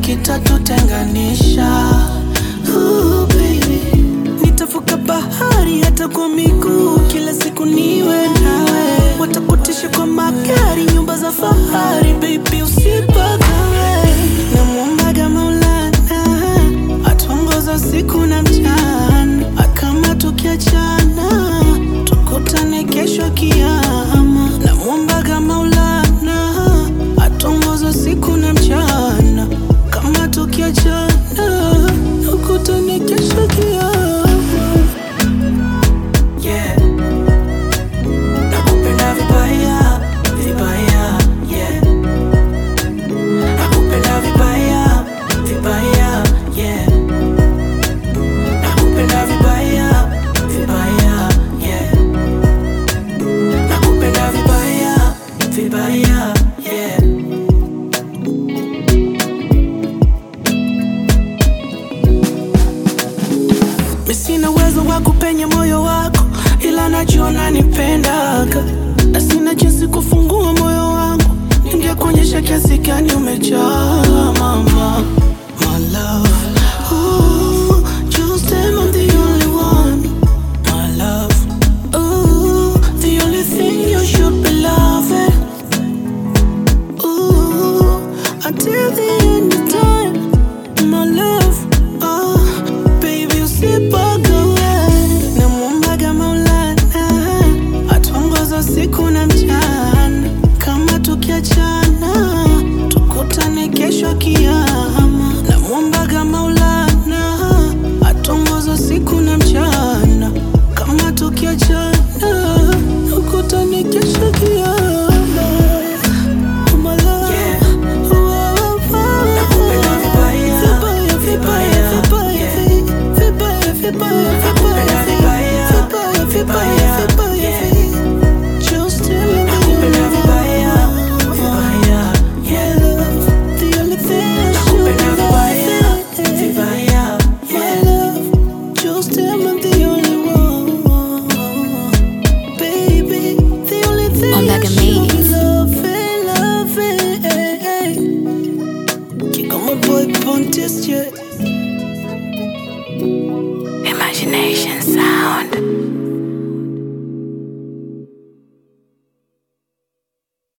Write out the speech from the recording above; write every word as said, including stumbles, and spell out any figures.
kitatutenganisha. Ooh, baby, nitavuka bahari hata kwa miguu, kila siku niwe nawe. Watakutisha kwa magari, nyumba za fahari, baby usipagawe. Namuombaga Maulana atuongoze siku na mchana, kama tukiachana tukutane kesho kiyama. Namuombaga Maulana atuongoze siku na mchana, kama tukiachana tukutane kesho kiyama. Yeah, nakupenda vibaya, vibaya, yeah. Nakupenda vibaya, vibaya, yeah. Nakupenda vibaya, vibaya, yeah. Nakupenda vibaya, vibaya, yeah. Mi sina uwezo wa kupenya moyo wako, ila najua unanipendaga, na sina jinsi kufungua moyo wangu. Ningekuonyesha kiasi gani umejaa mama. My love, ooh, just damn I'm the only one. My love, ooh, the only thing you should be loving. Ooh, until the end of time, my love, oh, baby usipagawe. Namuombaga Maulana atuongoze siku na mchana, kama tukiachana tukutane kesho kiyama. Namuombaga Maulana atuongoze siku na mchana, kama tukiachana tukutane kesho kiyama. My love, yeah. Oh, oh, oh. Nakupenda vibaya, vibaya, vibaya, vibaya, vibaya, vibaya, vibaya, vibaya, vibaya. Just tell me nakupenda vibaya, vibaya, yeah. The only thing I should vibaya, vibaya, yeah. Just tell me the only one, baby. The only thing I Omega should be Media. loving, loving. Kick on my boy Pontius, yeah. Imagination Sound.